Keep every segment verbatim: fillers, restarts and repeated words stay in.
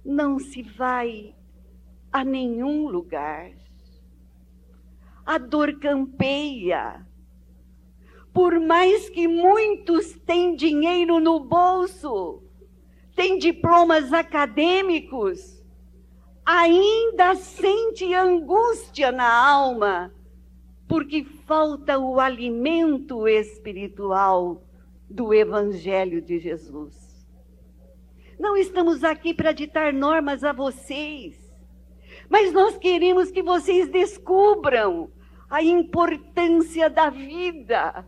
não se vai a nenhum lugar. A dor campeia. Por mais que muitos têm dinheiro no bolso, têm diplomas acadêmicos, ainda sente angústia na alma, porque falta o alimento espiritual do Evangelho de Jesus. Não estamos aqui para ditar normas a vocês, mas nós queremos que vocês descubram a importância da vida.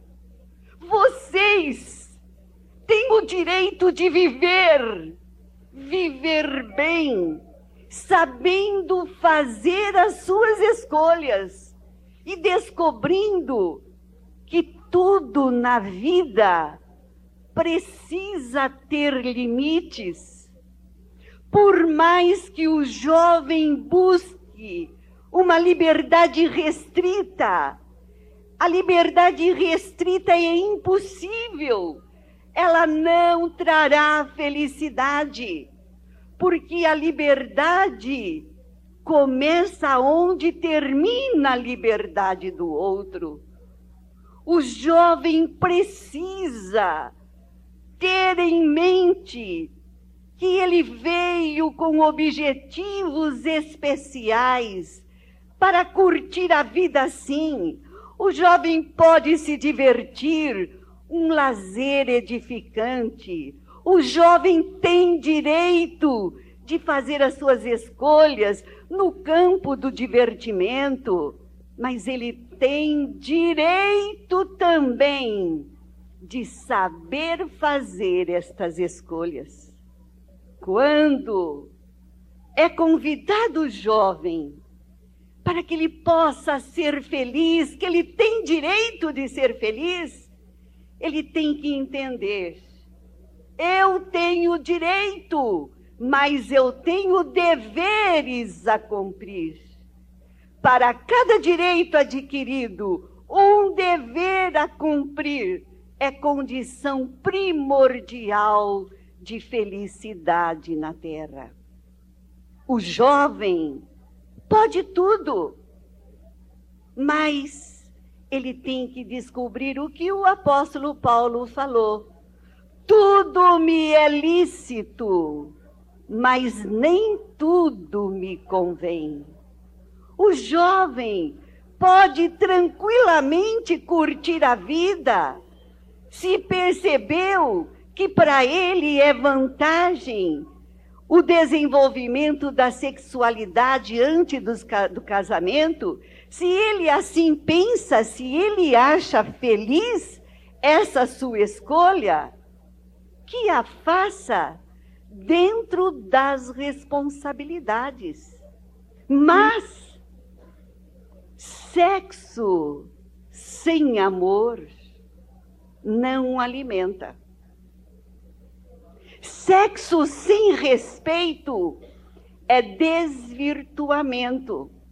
Vocês têm o direito de viver, viver bem, sabendo fazer as suas escolhas e descobrindo que tudo na vida precisa ter limites. Por mais que o jovem busque uma liberdade restrita, a liberdade restrita é impossível. Ela não trará felicidade, porque a liberdade começa onde termina a liberdade do outro. O jovem precisa ter em mente que ele veio com objetivos especiais para curtir a vida assim. O jovem pode se divertir, um lazer edificante. O jovem tem direito de fazer as suas escolhas no campo do divertimento, mas ele tem direito também de saber fazer estas escolhas. Quando é convidado o jovem para que ele possa ser feliz, que ele tem direito de ser feliz, ele tem que entender: eu tenho direito, mas eu tenho deveres a cumprir. Para cada direito adquirido, um dever a cumprir é condição primordial de felicidade na terra. O jovem pode tudo, mas ele tem que descobrir o que o apóstolo Paulo falou: tudo me é lícito, mas nem tudo me convém. O jovem pode tranquilamente curtir a vida se percebeu que para ele é vantagem o desenvolvimento da sexualidade antes do casamento. Se ele assim pensa, se ele acha feliz essa sua escolha, que a faça dentro das responsabilidades. Mas sexo sem amor não alimenta. Sexo sem respeito é desvirtuamento.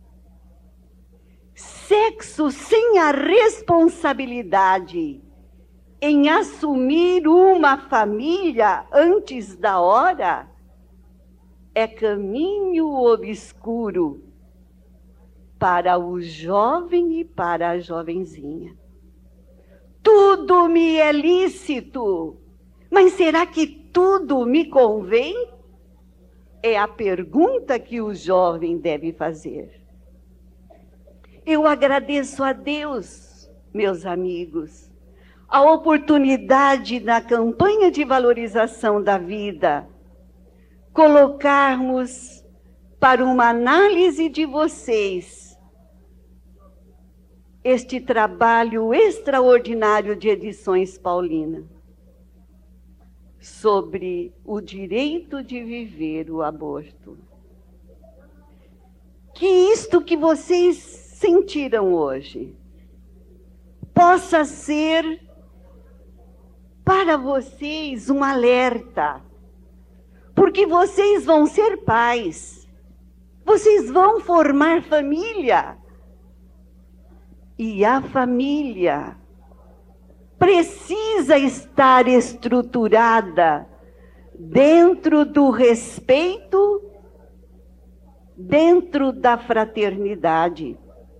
Sexo sem a responsabilidade em assumir uma família antes da hora é caminho obscuro para o jovem e para a jovenzinha. Tudo me é lícito, mas será que tudo me convém? É a pergunta que o jovem deve fazer. Eu agradeço a Deus, meus amigos, a oportunidade na campanha de valorização da vida, colocarmos para uma análise de vocês este trabalho extraordinário de Edições Paulina sobre o direito de viver o aborto. Que isto que vocês sentiram hoje possa ser para vocês um alerta, porque vocês vão ser pais, vocês vão formar família, e a família precisa estar estruturada dentro do respeito dentro da fraternidade.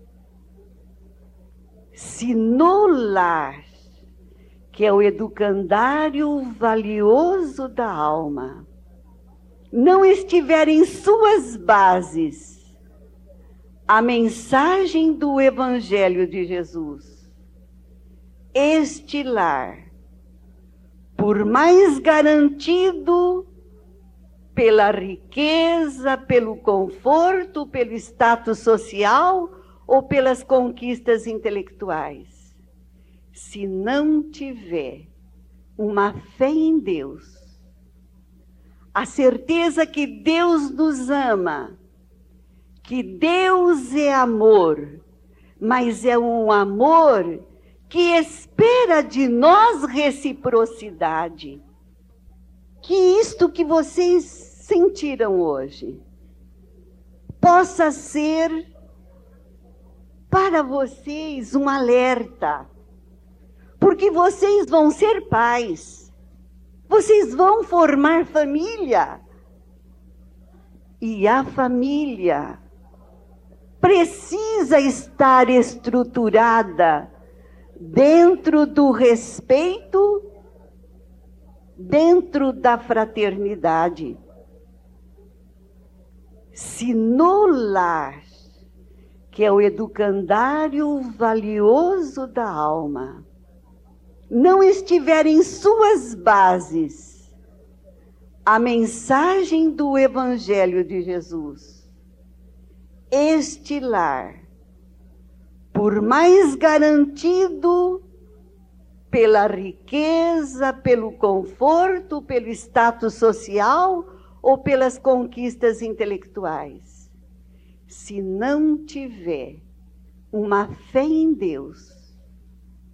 Se no lar, que é o educandário valioso da alma, não estiver em suas bases a mensagem do Evangelho de Jesus, este lar, por mais garantido pela riqueza, pelo conforto, pelo status social ou pelas conquistas intelectuais, se não tiver uma fé em Deus, a certeza que Deus nos ama, que Deus é amor, mas é um amor que espera de nós reciprocidade. Que isto que vocês sentiram hoje possa ser para vocês um alerta, porque vocês vão ser pais, vocês vão formar família, e a família precisa estar estruturada dentro do respeito, dentro da fraternidade. Se no lar, que é o educandário valioso da alma, não estiver em suas bases a mensagem do Evangelho de Jesus, este lar, por mais garantido pela riqueza, pelo conforto, pelo status social ou pelas conquistas intelectuais, se não tiver uma fé em Deus,